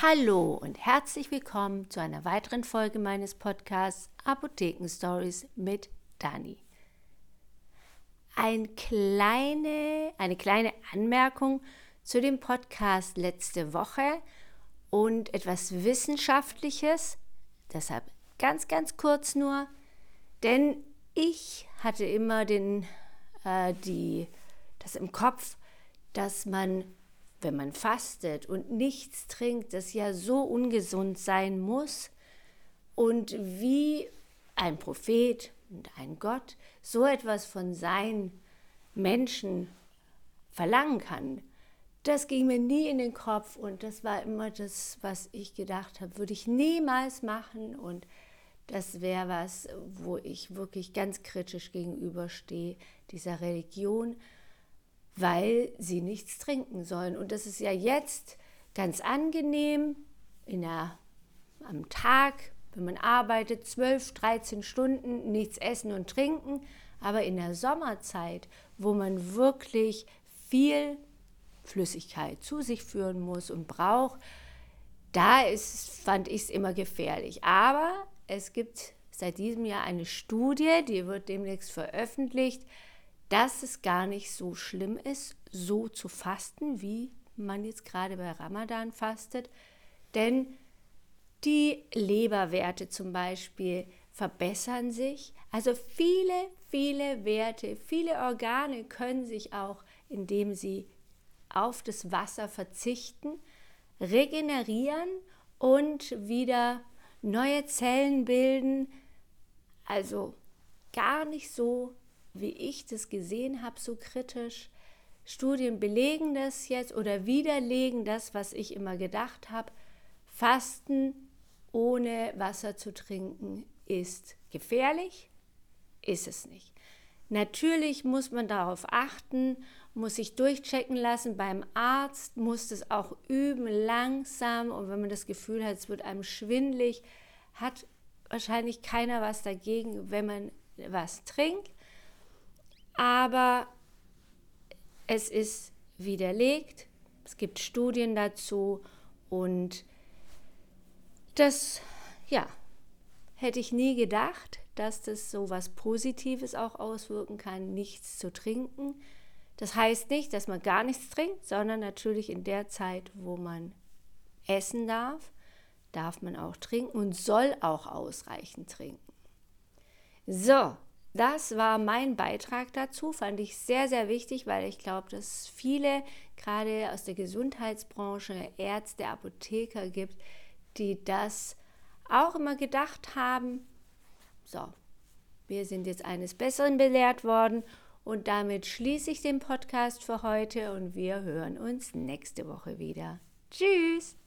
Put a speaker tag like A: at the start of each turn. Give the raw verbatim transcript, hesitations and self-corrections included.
A: Hallo und herzlich willkommen zu einer weiteren Folge meines Podcasts Apotheken Stories mit Dani. Ein kleine, eine kleine Anmerkung zu dem Podcast letzte Woche und etwas Wissenschaftliches, deshalb ganz, ganz kurz nur, denn ich hatte immer den, äh, die, das im Kopf, dass man, wenn man fastet und nichts trinkt, das ja so ungesund sein muss und wie ein Prophet und ein Gott so etwas von seinen Menschen verlangen kann. Das ging mir nie in den Kopf und das war immer das, was ich gedacht habe, würde ich niemals machen und das wäre was, wo ich wirklich ganz kritisch gegenüberstehe, dieser Religion, weil sie nichts trinken sollen. Und das ist ja jetzt ganz angenehm in der, am Tag, wenn man arbeitet, zwölf, dreizehn Stunden, nichts essen und trinken. Aber in der Sommerzeit, wo man wirklich viel Flüssigkeit zu sich führen muss und braucht, da ist, fand ich es immer gefährlich. Aber es gibt seit diesem Jahr eine Studie, die wird demnächst veröffentlicht, dass es gar nicht so schlimm ist, so zu fasten, wie man jetzt gerade bei Ramadan fastet. Denn die Leberwerte zum Beispiel verbessern sich. Also viele, viele Werte, viele Organe können sich auch, indem sie auf das Wasser verzichten, regenerieren und wieder neue Zellen bilden. Also gar nicht so, wie ich das gesehen habe, so kritisch. Studien belegen das jetzt oder widerlegen das, was ich immer gedacht habe. Fasten ohne Wasser zu trinken ist gefährlich, ist es nicht. Natürlich muss man darauf achten, muss sich durchchecken lassen beim Arzt, muss das auch üben, langsam. Und wenn man das Gefühl hat, es wird einem schwindelig, hat wahrscheinlich keiner was dagegen, wenn man was trinkt. Aber es ist widerlegt, es gibt Studien dazu und das, ja, hätte ich nie gedacht, dass das so was Positives auch auswirken kann, nichts zu trinken. Das heißt nicht, dass man gar nichts trinkt, sondern natürlich in der Zeit, wo man essen darf, darf man auch trinken und soll auch ausreichend trinken. So, das war mein Beitrag dazu, fand ich sehr, sehr wichtig, weil ich glaube, dass viele, gerade aus der Gesundheitsbranche, Ärzte, Apotheker gibt, die das auch immer gedacht haben. So, wir sind jetzt eines Besseren belehrt worden und damit schließe ich den Podcast für heute und wir hören uns nächste Woche wieder. Tschüss!